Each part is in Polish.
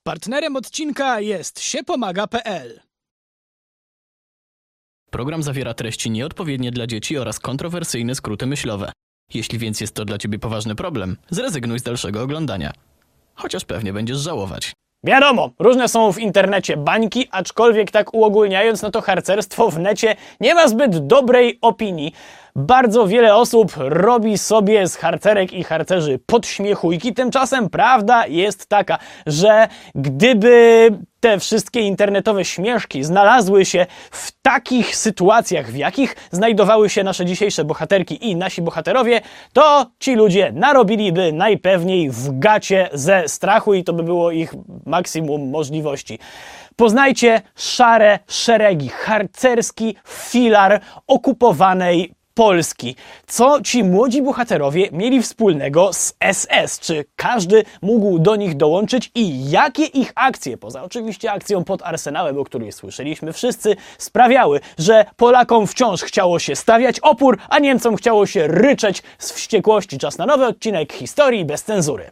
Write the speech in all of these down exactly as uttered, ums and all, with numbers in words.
Partnerem odcinka jest siepomaga kropka pe el. Program zawiera treści nieodpowiednie dla dzieci oraz kontrowersyjne skróty myślowe. Jeśli więc jest to dla ciebie poważny problem, zrezygnuj z dalszego oglądania. Chociaż pewnie będziesz żałować. Wiadomo, różne są w internecie bańki, aczkolwiek tak uogólniając, no to harcerstwo w necie nie ma zbyt dobrej opinii. Bardzo wiele osób robi sobie z harcerek i harcerzy podśmiechujki. Tymczasem prawda jest taka, że gdyby te wszystkie internetowe śmieszki znalazły się w takich sytuacjach, w jakich znajdowały się nasze dzisiejsze bohaterki i nasi bohaterowie, to ci ludzie narobiliby najpewniej w gacie ze strachu i to by było ich maksimum możliwości. Poznajcie Szare Szeregi, harcerski filar okupowanej Polski. Co ci młodzi bohaterowie mieli wspólnego z es es? Czy każdy mógł do nich dołączyć i jakie ich akcje, poza oczywiście akcją pod Arsenałem, o której słyszeliśmy wszyscy, sprawiały, że Polakom wciąż chciało się stawiać opór, a Niemcom chciało się ryczeć z wściekłości. Czas na nowy odcinek historii bez cenzury.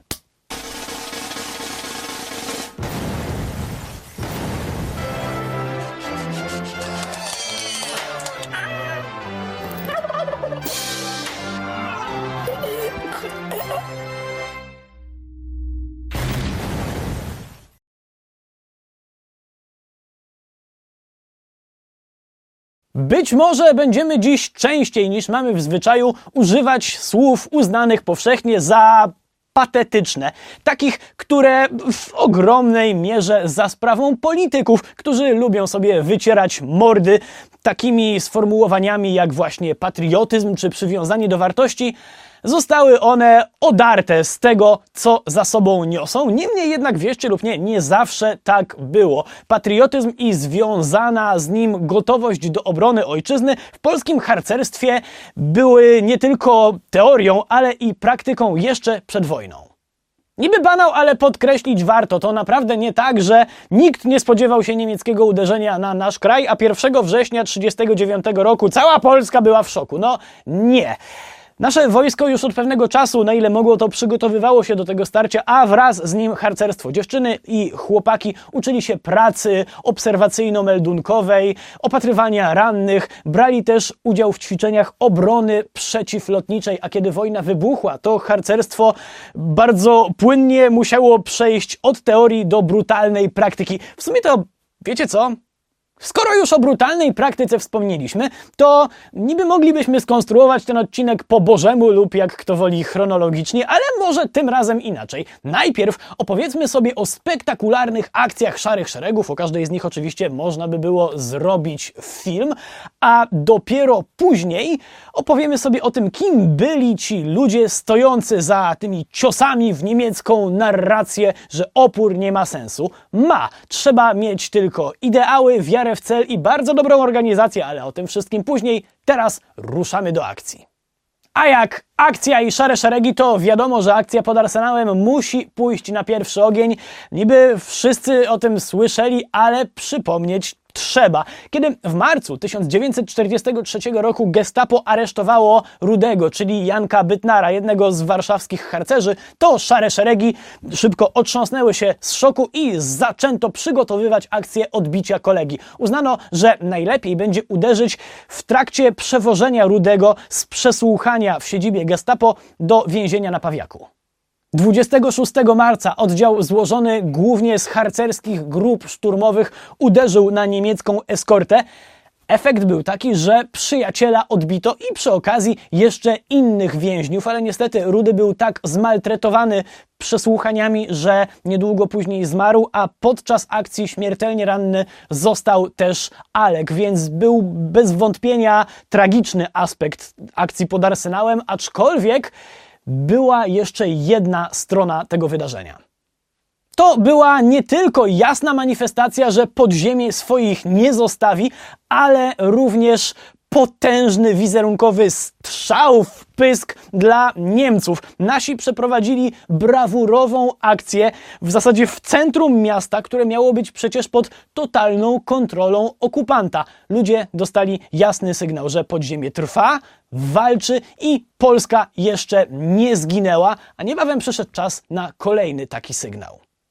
Być może będziemy dziś częściej niż mamy w zwyczaju używać słów uznanych powszechnie za patetyczne. Takich, które w ogromnej mierze za sprawą polityków, którzy lubią sobie wycierać mordy takimi sformułowaniami jak właśnie patriotyzm czy przywiązanie do wartości, zostały one odarte z tego, co za sobą niosą. Niemniej jednak, wierzcie lub nie, nie zawsze tak było. Patriotyzm i związana z nim gotowość do obrony ojczyzny w polskim harcerstwie były nie tylko teorią, ale i praktyką jeszcze przed wojną. Niby banał, ale podkreślić warto. To naprawdę nie tak, że nikt nie spodziewał się niemieckiego uderzenia na nasz kraj, a pierwszego września tysiąc dziewięćset trzydziestego dziewiątego roku cała Polska była w szoku. No nie. Nasze wojsko już od pewnego czasu, na ile mogło, to przygotowywało się do tego starcia, a wraz z nim harcerstwo. Dziewczyny i chłopaki uczyli się pracy obserwacyjno-meldunkowej, opatrywania rannych, brali też udział w ćwiczeniach obrony przeciwlotniczej, a kiedy wojna wybuchła, to harcerstwo bardzo płynnie musiało przejść od teorii do brutalnej praktyki. W sumie to, wiecie co? Skoro już o brutalnej praktyce wspomnieliśmy, to niby moglibyśmy skonstruować ten odcinek po bożemu lub jak kto woli chronologicznie, ale może tym razem inaczej. Najpierw opowiedzmy sobie o spektakularnych akcjach Szarych Szeregów, o każdej z nich oczywiście można by było zrobić film, a dopiero później opowiemy sobie o tym, kim byli ci ludzie stojący za tymi ciosami w niemiecką narrację, że opór nie ma sensu. Ma. Trzeba mieć tylko ideały, wiarę w cel i bardzo dobrą organizację, ale o tym wszystkim później. Teraz ruszamy do akcji. A jak akcja i Szare Szeregi, to wiadomo, że akcja pod Arsenałem musi pójść na pierwszy ogień. Niby wszyscy o tym słyszeli, ale przypomnieć trzeba. Kiedy w marcu tysiąc dziewięćset czterdziestego trzeciego roku Gestapo aresztowało Rudego, czyli Janka Bytnara, jednego z warszawskich harcerzy, to Szare Szeregi szybko otrząsnęły się z szoku i zaczęto przygotowywać akcję odbicia kolegi. Uznano, że najlepiej będzie uderzyć w trakcie przewożenia Rudego z przesłuchania w siedzibie Gestapo do więzienia na Pawiaku. dwudziestego szóstego marca oddział złożony głównie z harcerskich grup szturmowych uderzył na niemiecką eskortę. Efekt był taki, że przyjaciela odbito i przy okazji jeszcze innych więźniów, ale niestety Rudy był tak zmaltretowany przesłuchaniami, że niedługo później zmarł, a podczas akcji śmiertelnie ranny został też Alek, więc był bez wątpienia tragiczny aspekt akcji pod Arsenałem, aczkolwiek była jeszcze jedna strona tego wydarzenia. To była nie tylko jasna manifestacja, że podziemie swoich nie zostawi, ale również potężny wizerunkowy strzał w pysk dla Niemców. Nasi przeprowadzili brawurową akcję w zasadzie w centrum miasta, które miało być przecież pod totalną kontrolą okupanta. Ludzie dostali jasny sygnał, że podziemie trwa, walczy i Polska jeszcze nie zginęła, a niebawem przyszedł czas na kolejny taki sygnał.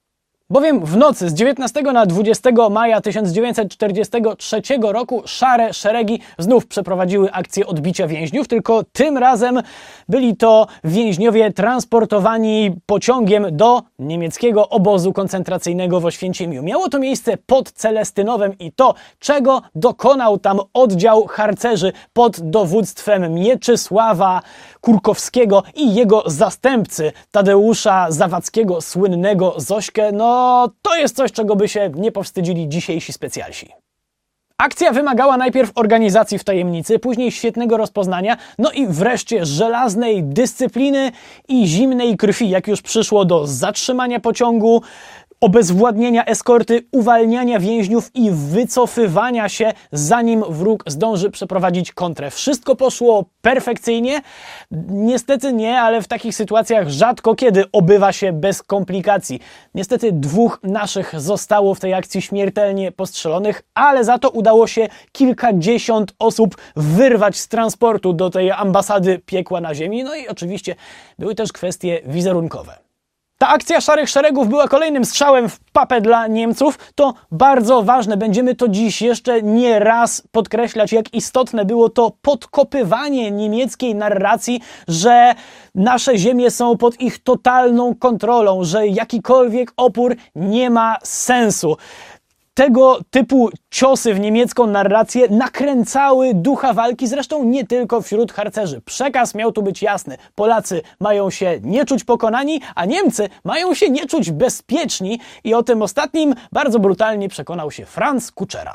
Bowiem w nocy z dziewiętnastego na dwudziestego maja tysiąc dziewięćset czterdziestego trzeciego roku szare szeregi znów przeprowadziły akcję odbicia więźniów, tylko tym razem byli to więźniowie transportowani pociągiem do niemieckiego obozu koncentracyjnego w Oświęcimiu. Miało to miejsce pod Celestynowem i to, czego dokonał tam oddział harcerzy pod dowództwem Mieczysława Kurkowskiego i jego zastępcy Tadeusza Zawadzkiego, słynnego Zośkę, no to jest coś, czego by się nie powstydzili dzisiejsi specjalsi. Akcja wymagała najpierw organizacji w tajemnicy, później świetnego rozpoznania, no i wreszcie żelaznej dyscypliny i zimnej krwi, jak już przyszło do zatrzymania pociągu, obezwładnienia eskorty, uwalniania więźniów i wycofywania się, zanim wróg zdąży przeprowadzić kontrę. Wszystko poszło perfekcyjnie? Niestety nie, ale w takich sytuacjach rzadko kiedy obywa się bez komplikacji. Niestety dwóch naszych zostało w tej akcji śmiertelnie postrzelonych, ale za to udało się kilkadziesiąt osób wyrwać z transportu do tej ambasady piekła na ziemi. No i oczywiście były też kwestie wizerunkowe. Ta akcja Szarych Szeregów była kolejnym strzałem w papę dla Niemców. To bardzo ważne. Będziemy to dziś jeszcze nie raz podkreślać, jak istotne było to podkopywanie niemieckiej narracji, że nasze ziemie są pod ich totalną kontrolą, że jakikolwiek opór nie ma sensu. Tego typu ciosy w niemiecką narrację nakręcały ducha walki, zresztą nie tylko wśród harcerzy. Przekaz miał tu być jasny. Polacy mają się nie czuć pokonani, a Niemcy mają się nie czuć bezpieczni i o tym ostatnim bardzo brutalnie przekonał się Franz Kuczera.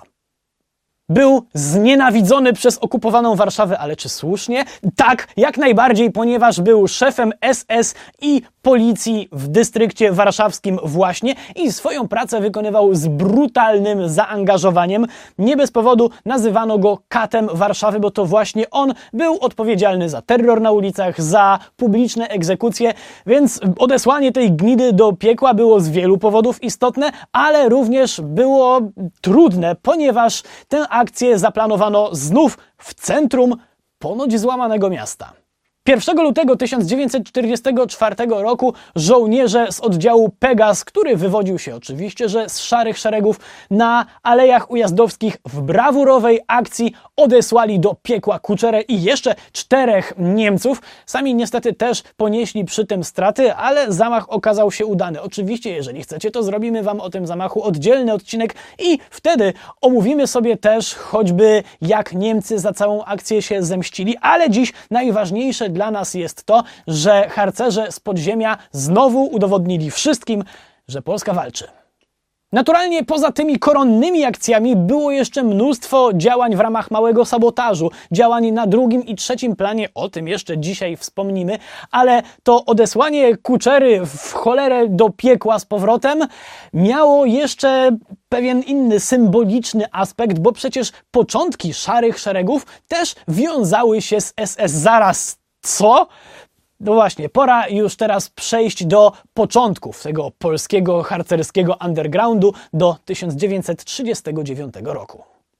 Był znienawidzony przez okupowaną Warszawę, ale czy słusznie? Tak, jak najbardziej, ponieważ był szefem S S i policji w dystrykcie warszawskim właśnie i swoją pracę wykonywał z brutalnym zaangażowaniem. Nie bez powodu nazywano go katem Warszawy, bo to właśnie on był odpowiedzialny za terror na ulicach, za publiczne egzekucje, więc odesłanie tej gnidy do piekła było z wielu powodów istotne, ale również było trudne, ponieważ tę akcję zaplanowano znów w centrum ponoć złamanego miasta. pierwszego lutego tysiąc dziewięćset czterdziestego czwartego roku żołnierze z oddziału Pegas, który wywodził się oczywiście, że z Szarych Szeregów, na Alejach Ujazdowskich w brawurowej akcji odesłali do piekła Kuczerę i jeszcze czterech Niemców. Sami niestety też ponieśli przy tym straty, ale zamach okazał się udany. Oczywiście, jeżeli chcecie, to zrobimy wam o tym zamachu oddzielny odcinek i wtedy omówimy sobie też choćby, jak Niemcy za całą akcję się zemścili, ale dziś najważniejsze dla nas jest to, że harcerze z podziemia znowu udowodnili wszystkim, że Polska walczy. Naturalnie poza tymi koronnymi akcjami było jeszcze mnóstwo działań w ramach małego sabotażu, działań na drugim i trzecim planie, o tym jeszcze dzisiaj wspomnimy, ale to odesłanie Kuczery w cholerę do piekła z powrotem miało jeszcze pewien inny symboliczny aspekt, bo przecież początki Szarych Szeregów też wiązały się z S S. Zaraz, co? No właśnie, pora już teraz przejść do początków tego polskiego harcerskiego undergroundu do tysiąc dziewięćset trzydziestego dziewiątego roku.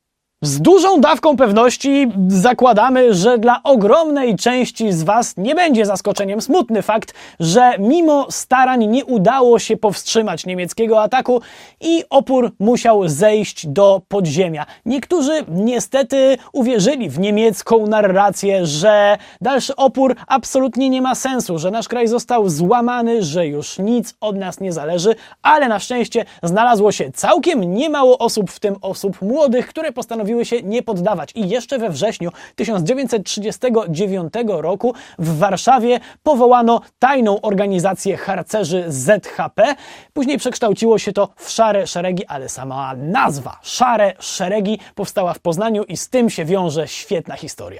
Z dużą dawką pewności zakładamy, że dla ogromnej części z Was nie będzie zaskoczeniem smutny fakt, że mimo starań nie udało się powstrzymać niemieckiego ataku i opór musiał zejść do podziemia. Niektórzy niestety uwierzyli w niemiecką narrację, że dalszy opór absolutnie nie ma sensu, że nasz kraj został złamany, że już nic od nas nie zależy, ale na szczęście znalazło się całkiem niemało osób, w tym osób młodych, które postanowiły się nie poddawać. I jeszcze we wrześniu tysiąc dziewięćset trzydziestego dziewiątego roku w Warszawie powołano tajną organizację harcerzy Z H P. Później przekształciło się to w Szare Szeregi, ale sama nazwa Szare Szeregi powstała w Poznaniu i z tym się wiąże świetna historia.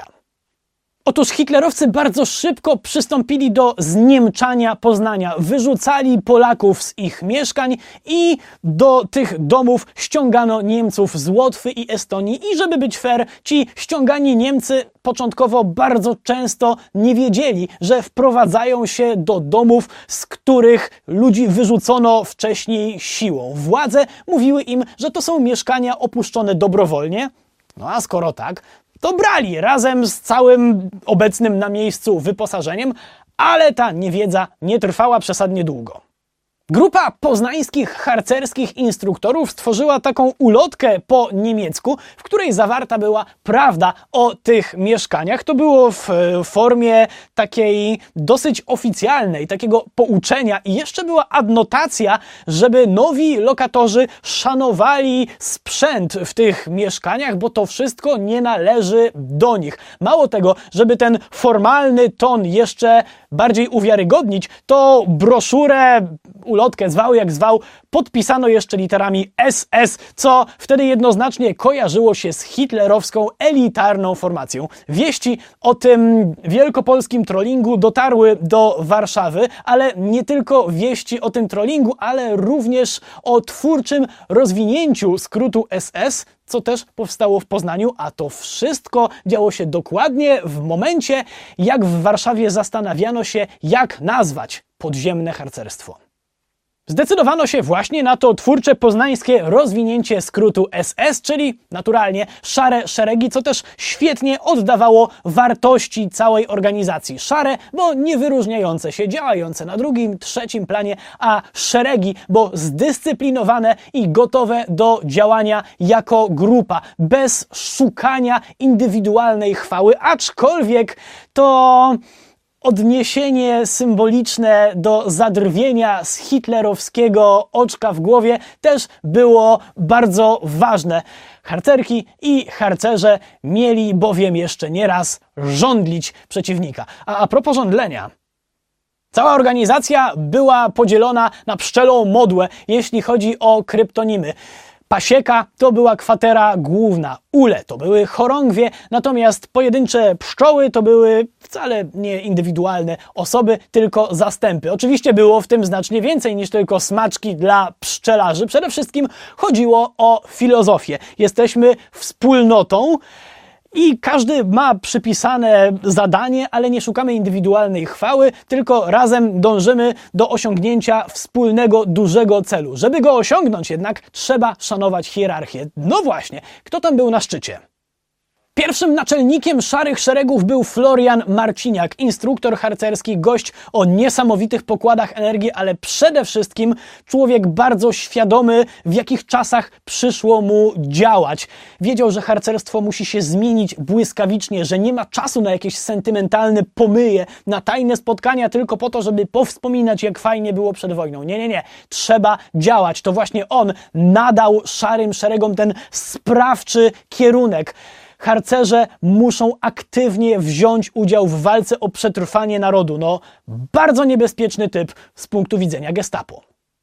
Otóż hitlerowcy bardzo szybko przystąpili do zniemczania Poznania. Wyrzucali Polaków z ich mieszkań i do tych domów ściągano Niemców z Łotwy i Estonii. I żeby być fair, ci ściągani Niemcy początkowo bardzo często nie wiedzieli, że wprowadzają się do domów, z których ludzi wyrzucono wcześniej siłą. Władze mówiły im, że to są mieszkania opuszczone dobrowolnie. No a skoro tak, to brali razem z całym obecnym na miejscu wyposażeniem, ale ta niewiedza nie trwała przesadnie długo. Grupa poznańskich harcerskich instruktorów stworzyła taką ulotkę po niemiecku, w której zawarta była prawda o tych mieszkaniach. To było w formie takiej dosyć oficjalnej, takiego pouczenia i jeszcze była adnotacja, żeby nowi lokatorzy szanowali sprzęt w tych mieszkaniach, bo to wszystko nie należy do nich. Mało tego, żeby ten formalny ton jeszcze bardziej uwiarygodnić, to broszurę, ulotkę zwał jak zwał, podpisano jeszcze literami S S, co wtedy jednoznacznie kojarzyło się z hitlerowską elitarną formacją. Wieści o tym wielkopolskim trollingu dotarły do Warszawy, ale nie tylko wieści o tym trollingu, ale również o twórczym rozwinięciu skrótu S S, co też powstało w Poznaniu, a to wszystko działo się dokładnie w momencie, jak w Warszawie zastanawiano się, jak nazwać podziemne harcerstwo. Zdecydowano się właśnie na to twórcze poznańskie rozwinięcie skrótu S S, czyli naturalnie szare szeregi, co też świetnie oddawało wartości całej organizacji. Szare, bo nie wyróżniające się, działające na drugim, trzecim planie, a szeregi, bo zdyscyplinowane i gotowe do działania jako grupa, bez szukania indywidualnej chwały, aczkolwiek to odniesienie symboliczne do zadrwienia z hitlerowskiego oczka w głowie też było bardzo ważne. Harcerki i harcerze mieli bowiem jeszcze nieraz żądlić przeciwnika. A a propos żądlenia, cała organizacja była podzielona na pszczelą modłę, jeśli chodzi o kryptonimy. Pasieka to była kwatera główna, ule to były chorągwie, natomiast pojedyncze pszczoły to były wcale nie indywidualne osoby, tylko zastępy. Oczywiście było w tym znacznie więcej niż tylko smaczki dla pszczelarzy. Przede wszystkim chodziło o filozofię. Jesteśmy wspólnotą i każdy ma przypisane zadanie, ale nie szukamy indywidualnej chwały, tylko razem dążymy do osiągnięcia wspólnego, dużego celu. Żeby go osiągnąć jednak trzeba szanować hierarchię. No właśnie, kto tam był na szczycie? Pierwszym naczelnikiem Szarych Szeregów był Florian Marciniak, instruktor harcerski, gość o niesamowitych pokładach energii, ale przede wszystkim człowiek bardzo świadomy, w jakich czasach przyszło mu działać. Wiedział, że harcerstwo musi się zmienić błyskawicznie, że nie ma czasu na jakieś sentymentalne pomyje, na tajne spotkania tylko po to, żeby powspominać, jak fajnie było przed wojną. Nie, nie, nie. Trzeba działać. To właśnie on nadał Szarym Szeregom ten sprawczy kierunek. Harcerze muszą aktywnie wziąć udział w walce o przetrwanie narodu. No, bardzo niebezpieczny typ z punktu widzenia gestapo.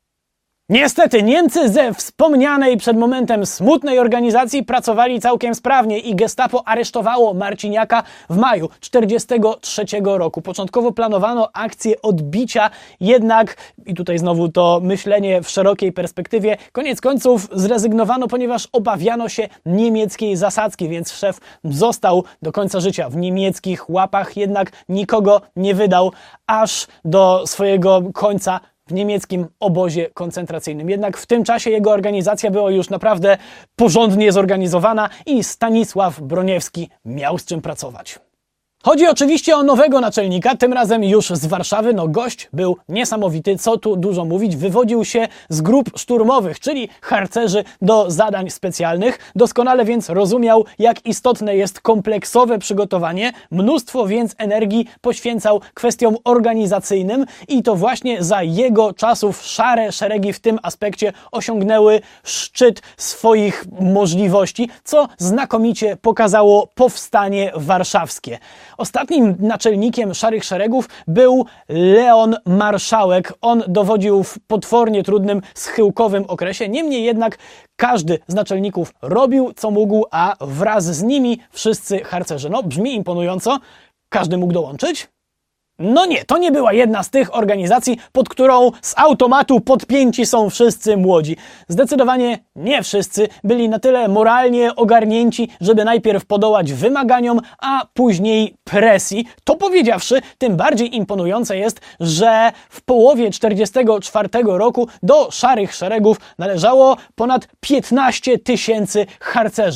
Niestety Niemcy ze wspomnianej przed momentem smutnej organizacji pracowali całkiem sprawnie i gestapo aresztowało Marciniaka w maju czterdziestego trzeciego roku. Początkowo planowano akcję odbicia, jednak, i tutaj znowu to myślenie w szerokiej perspektywie, koniec końców zrezygnowano, ponieważ obawiano się niemieckiej zasadzki, więc szef został do końca życia w niemieckich łapach, jednak nikogo nie wydał aż do swojego końca w niemieckim obozie koncentracyjnym. Jednak w tym czasie jego organizacja była już naprawdę porządnie zorganizowana i Stanisław Broniewski miał z czym pracować. Chodzi oczywiście o nowego naczelnika, tym razem już z Warszawy. No gość był niesamowity, co tu dużo mówić. Wywodził się z grup szturmowych, czyli harcerzy do zadań specjalnych. Doskonale więc rozumiał, jak istotne jest kompleksowe przygotowanie. Mnóstwo więc energii poświęcał kwestiom organizacyjnym i to właśnie za jego czasów Szare Szeregi w tym aspekcie osiągnęły szczyt swoich możliwości, co znakomicie pokazało powstanie warszawskie. Ostatnim naczelnikiem Szarych Szeregów był Leon Marszałek. On dowodził w potwornie trudnym, schyłkowym okresie. Niemniej jednak każdy z naczelników robił, co mógł, a wraz z nimi wszyscy harcerze. No, brzmi imponująco. Każdy mógł dołączyć? No nie, to nie była jedna z tych organizacji, pod którą z automatu podpięci są wszyscy młodzi. Zdecydowanie nie wszyscy byli na tyle moralnie ogarnięci, żeby najpierw podołać wymaganiom, a później presji. To powiedziawszy, tym bardziej imponujące jest, że w połowie czterdziestego czwartego roku do Szarych Szeregów należało ponad piętnaście tysięcy harcerzy.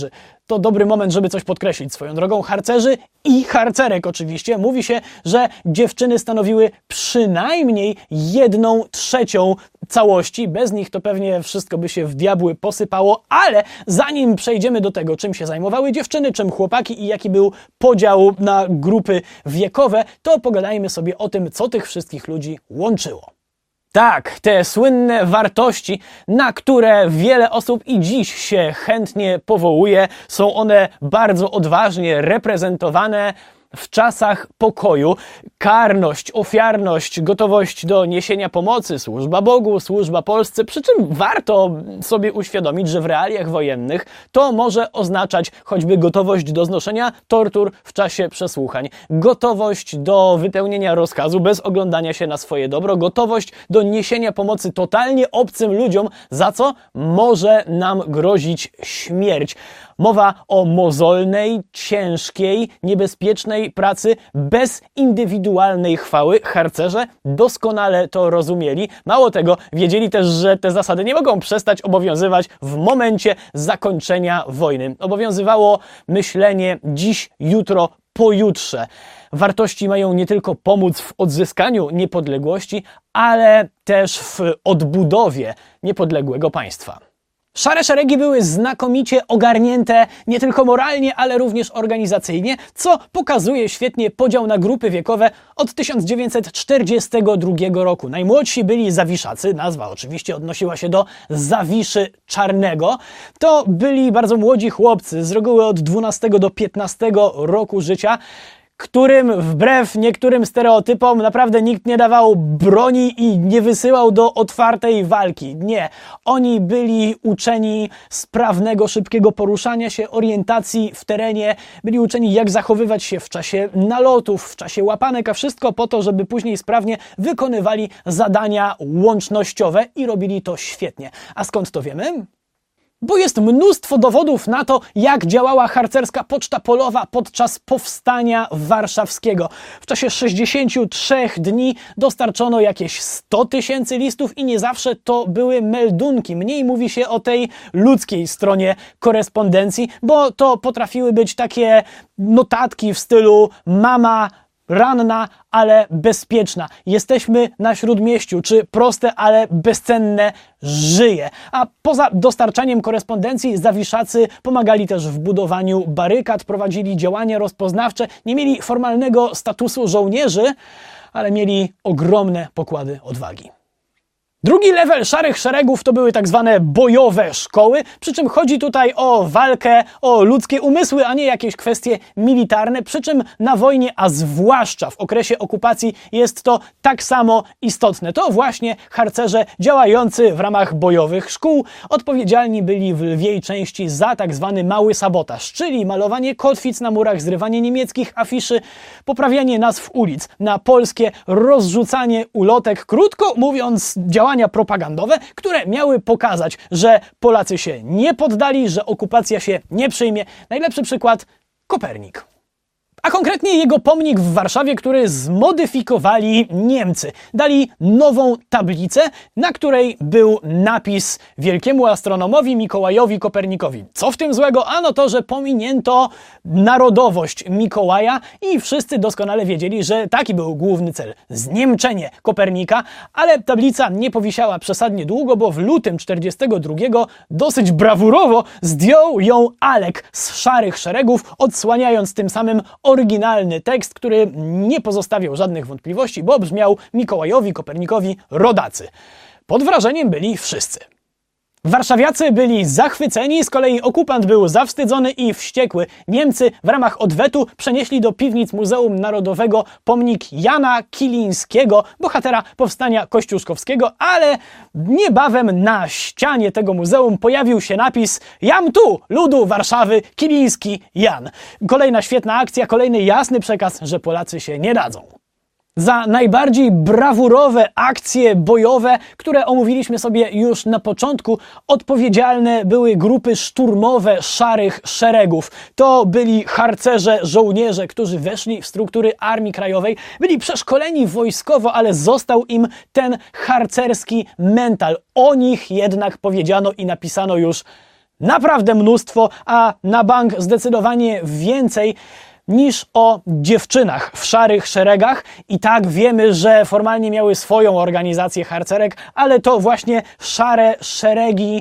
To dobry moment, żeby coś podkreślić swoją drogą. Harcerzy i harcerek oczywiście. Mówi się, że dziewczyny stanowiły przynajmniej jedną trzecią całości. Bez nich to pewnie wszystko by się w diabły posypało, ale zanim przejdziemy do tego, czym się zajmowały dziewczyny, czym chłopaki i jaki był podział na grupy wiekowe, to pogadajmy sobie o tym, co tych wszystkich ludzi łączyło. Tak, te słynne wartości, na które wiele osób i dziś się chętnie powołuje, są one bardzo odważnie reprezentowane w czasach pokoju. Karność, ofiarność, gotowość do niesienia pomocy, służba Bogu, służba Polsce, przy czym warto sobie uświadomić, że w realiach wojennych to może oznaczać choćby gotowość do znoszenia tortur w czasie przesłuchań, gotowość do wypełnienia rozkazu bez oglądania się na swoje dobro, gotowość do niesienia pomocy totalnie obcym ludziom, za co może nam grozić śmierć. Mowa o mozolnej, ciężkiej, niebezpiecznej pracy bez indywidualnej chwały. Harcerze doskonale to rozumieli. Mało tego, wiedzieli też, że te zasady nie mogą przestać obowiązywać w momencie zakończenia wojny. Obowiązywało myślenie dziś, jutro, pojutrze. Wartości mają nie tylko pomóc w odzyskaniu niepodległości, ale też w odbudowie niepodległego państwa. Szare szeregi były znakomicie ogarnięte nie tylko moralnie, ale również organizacyjnie, co pokazuje świetnie podział na grupy wiekowe od tysiąc dziewięćset czterdziestego drugiego roku. Najmłodsi byli zawiszacy, nazwa oczywiście odnosiła się do Zawiszy Czarnego. To byli bardzo młodzi chłopcy, z reguły od dwunastego do piętnastego roku życia, którym wbrew niektórym stereotypom naprawdę nikt nie dawał broni i nie wysyłał do otwartej walki. Nie. Oni byli uczeni sprawnego, szybkiego poruszania się, orientacji w terenie, byli uczeni jak zachowywać się w czasie nalotów, w czasie łapanek, a wszystko po to, żeby później sprawnie wykonywali zadania łącznościowe i robili to świetnie. A skąd to wiemy? Bo jest mnóstwo dowodów na to, jak działała harcerska poczta polowa podczas powstania warszawskiego. W czasie sześćdziesięciu trzech dni dostarczono jakieś sto tysięcy listów i nie zawsze to były meldunki. Mniej mówi się o tej ludzkiej stronie korespondencji, bo to potrafiły być takie notatki w stylu mama ranna, ale bezpieczna. Jesteśmy na Śródmieściu, czy proste, ale bezcenne żyje. A poza dostarczaniem korespondencji zawiszacy pomagali też w budowaniu barykad, prowadzili działania rozpoznawcze, nie mieli formalnego statusu żołnierzy, ale mieli ogromne pokłady odwagi. Drugi level szarych szeregów to były tak zwane bojowe szkoły, przy czym chodzi tutaj o walkę, o ludzkie umysły, a nie jakieś kwestie militarne, przy czym na wojnie, a zwłaszcza w okresie okupacji jest to tak samo istotne. To właśnie harcerze działający w ramach bojowych szkół odpowiedzialni byli w lwiej części za tak zwany mały sabotaż, czyli malowanie kotwic na murach, zrywanie niemieckich afiszy, poprawianie nazw ulic na polskie, rozrzucanie ulotek, krótko mówiąc działania propagandowe, które miały pokazać, że Polacy się nie poddali, że okupacja się nie przyjmie. Najlepszy przykład – Kopernik. A konkretnie jego pomnik w Warszawie, który zmodyfikowali Niemcy. Dali nową tablicę, na której był napis wielkiemu astronomowi Mikołajowi Kopernikowi. Co w tym złego? Ano to, że pominięto narodowość Mikołaja i wszyscy doskonale wiedzieli, że taki był główny cel – zniemczenie Kopernika, ale tablica nie powisiała przesadnie długo, bo w lutym czterdziestego drugiego dosyć brawurowo zdjął ją Alek z szarych szeregów, odsłaniając tym samym oryginalny tekst, który nie pozostawiał żadnych wątpliwości, bo brzmiał Mikołajowi Kopernikowi rodacy. Pod wrażeniem byli wszyscy. Warszawiacy byli zachwyceni, z kolei okupant był zawstydzony i wściekły. Niemcy w ramach odwetu przenieśli do piwnic Muzeum Narodowego pomnik Jana Kilińskiego, bohatera powstania kościuszkowskiego, ale niebawem na ścianie tego muzeum pojawił się napis „Jam tu, ludu Warszawy, Kiliński Jan”. Kolejna świetna akcja, kolejny jasny przekaz, że Polacy się nie dadzą. Za najbardziej brawurowe akcje bojowe, które omówiliśmy sobie już na początku, odpowiedzialne były grupy szturmowe szarych szeregów. To byli harcerze, żołnierze, którzy weszli w struktury Armii Krajowej, byli przeszkoleni wojskowo, ale został im ten harcerski mental. O nich jednak powiedziano i napisano już naprawdę mnóstwo, a na bank zdecydowanie więcej niż o dziewczynach w szarych szeregach. I tak wiemy, że formalnie miały swoją organizację harcerek, ale to właśnie szare szeregi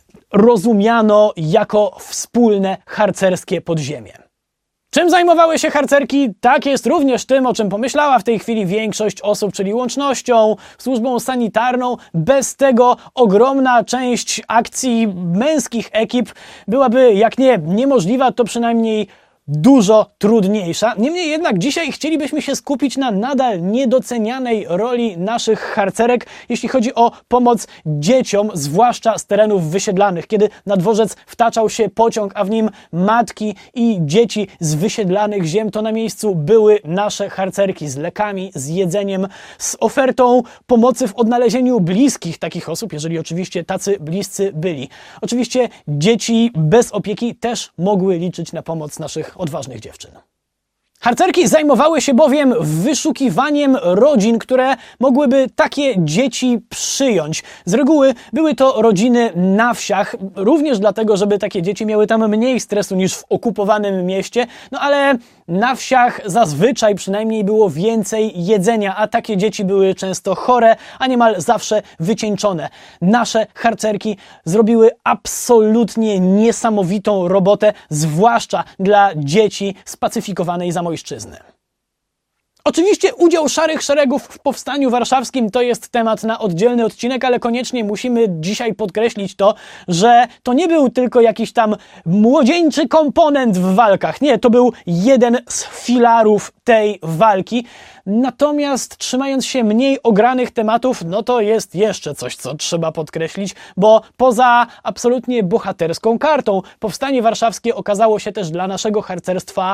rozumiano jako wspólne harcerskie podziemie. Czym zajmowały się harcerki? Tak jest również tym, o czym pomyślała w tej chwili większość osób, czyli łącznością, służbą sanitarną. Bez tego ogromna część akcji męskich ekip byłaby, jak nie niemożliwa, to przynajmniej dużo trudniejsza. Niemniej jednak dzisiaj chcielibyśmy się skupić na nadal niedocenianej roli naszych harcerek, jeśli chodzi o pomoc dzieciom, zwłaszcza z terenów wysiedlanych. Kiedy na dworzec wtaczał się pociąg, a w nim matki i dzieci z wysiedlanych ziem, to na miejscu były nasze harcerki z lekami, z jedzeniem, z ofertą pomocy w odnalezieniu bliskich takich osób, jeżeli oczywiście tacy bliscy byli. Oczywiście dzieci bez opieki też mogły liczyć na pomoc naszych odważnych dziewczyn. Harcerki zajmowały się bowiem wyszukiwaniem rodzin, które mogłyby takie dzieci przyjąć. Z reguły były to rodziny na wsiach, również dlatego, żeby takie dzieci miały tam mniej stresu niż w okupowanym mieście, no ale na wsiach zazwyczaj przynajmniej było więcej jedzenia, a takie dzieci były często chore, a niemal zawsze wycieńczone. Nasze harcerki zrobiły absolutnie niesamowitą robotę, zwłaszcza dla dzieci spacyfikowanej Zamojszczyzny. Oczywiście udział szarych szeregów w powstaniu warszawskim to jest temat na oddzielny odcinek, ale koniecznie musimy dzisiaj podkreślić to, że to nie był tylko jakiś tam młodzieńczy komponent w walkach. Nie, to był jeden z filarów tej walki. Natomiast trzymając się mniej ogranych tematów, no to jest jeszcze coś, co trzeba podkreślić, bo poza absolutnie bohaterską kartą, powstanie warszawskie okazało się też dla naszego harcerstwa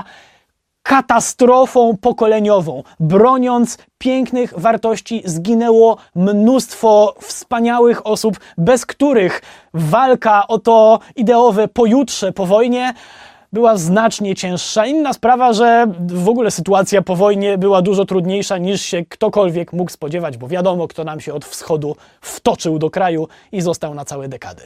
katastrofą pokoleniową. Broniąc pięknych wartości zginęło mnóstwo wspaniałych osób, bez których walka o to ideowe pojutrze po wojnie była znacznie cięższa. Inna sprawa, że w ogóle sytuacja po wojnie była dużo trudniejsza niż się ktokolwiek mógł spodziewać, bo wiadomo, kto nam się od wschodu wtoczył do kraju i został na całe dekady.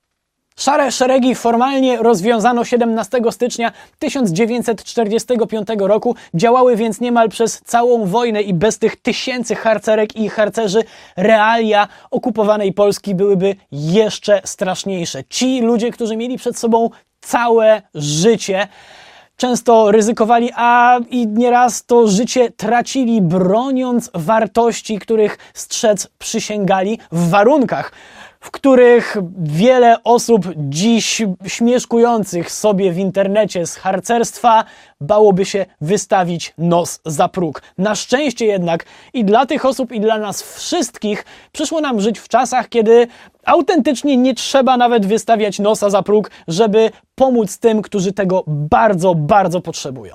Szare szeregi formalnie rozwiązano siedemnastego stycznia tysiąc dziewięćset czterdziestego piątego roku, działały więc niemal przez całą wojnę i bez tych tysięcy harcerek i harcerzy realia okupowanej Polski byłyby jeszcze straszniejsze. Ci ludzie, którzy mieli przed sobą całe życie, często ryzykowali, a i nieraz to życie tracili, broniąc wartości, których strzec przysięgali w warunkach, w których wiele osób dziś śmieszkujących sobie w internecie z harcerstwa bałoby się wystawić nos za próg. Na szczęście jednak i dla tych osób, i dla nas wszystkich przyszło nam żyć w czasach, kiedy autentycznie nie trzeba nawet wystawiać nosa za próg, żeby pomóc tym, którzy tego bardzo, bardzo potrzebują.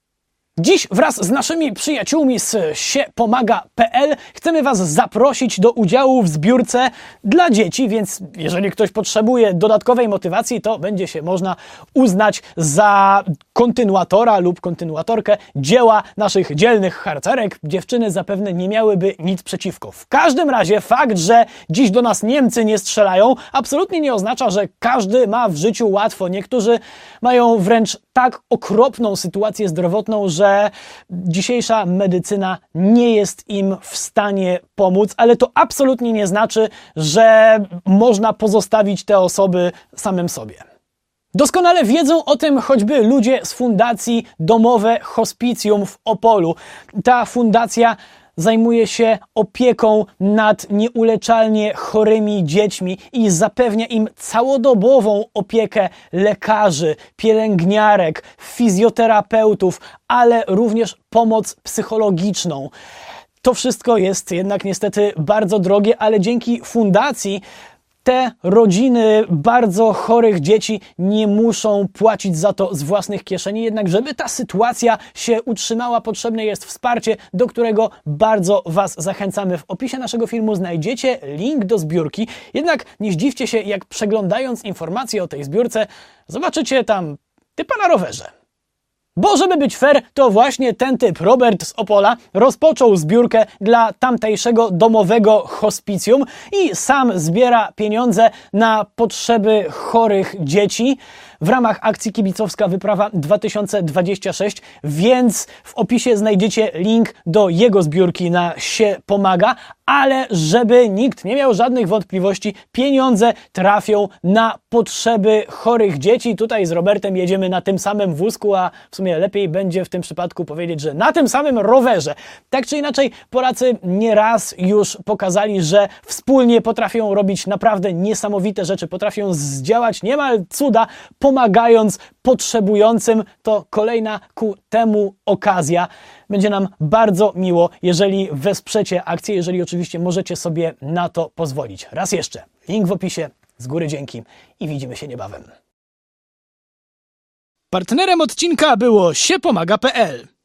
Dziś wraz z naszymi przyjaciółmi z siepomaga kropka pe el chcemy Was zaprosić do udziału w zbiórce dla dzieci, więc jeżeli ktoś potrzebuje dodatkowej motywacji, to będzie się można uznać za kontynuatora lub kontynuatorkę dzieła naszych dzielnych harcerek. Dziewczyny zapewne nie miałyby nic przeciwko. W każdym razie fakt, że dziś do nas Niemcy nie strzelają, absolutnie nie oznacza, że każdy ma w życiu łatwo. Niektórzy mają wręcz tak okropną sytuację zdrowotną, że dzisiejsza medycyna nie jest im w stanie pomóc, ale to absolutnie nie znaczy, że można pozostawić te osoby samym sobie. Doskonale wiedzą o tym choćby ludzie z fundacji Domowe Hospicjum w Opolu. Ta fundacja zajmuje się opieką nad nieuleczalnie chorymi dziećmi i zapewnia im całodobową opiekę lekarzy, pielęgniarek, fizjoterapeutów, ale również pomoc psychologiczną. To wszystko jest jednak niestety bardzo drogie, ale dzięki fundacji te rodziny bardzo chorych dzieci nie muszą płacić za to z własnych kieszeni. Jednak żeby ta sytuacja się utrzymała, potrzebne jest wsparcie, do którego bardzo Was zachęcamy. W opisie naszego filmu znajdziecie link do zbiórki. Jednak nie zdziwcie się, jak przeglądając informacje o tej zbiórce, zobaczycie tam typa na rowerze. Bo żeby być fair, to właśnie ten typ, Robert z Opola, rozpoczął zbiórkę dla tamtejszego domowego hospicjum i sam zbiera pieniądze na potrzeby chorych dzieci w ramach akcji Kibicowska Wyprawa dwa tysiące dwadzieścia sześć, więc w opisie znajdziecie link do jego zbiórki na Sie Pomaga, ale żeby nikt nie miał żadnych wątpliwości, pieniądze trafią na potrzeby chorych dzieci. Tutaj z Robertem jedziemy na tym samym wózku, a w sumie lepiej będzie w tym przypadku powiedzieć, że na tym samym rowerze. Tak czy inaczej, Polacy nieraz już pokazali, że wspólnie potrafią robić naprawdę niesamowite rzeczy, potrafią zdziałać niemal cuda, pomagając potrzebującym. To kolejna ku temu okazja. Będzie nam bardzo miło, jeżeli wesprzecie akcję, jeżeli oczywiście możecie sobie na to pozwolić. Raz jeszcze, link w opisie, z góry dzięki i widzimy się niebawem. Partnerem odcinka było sie pomaga kropka pe el.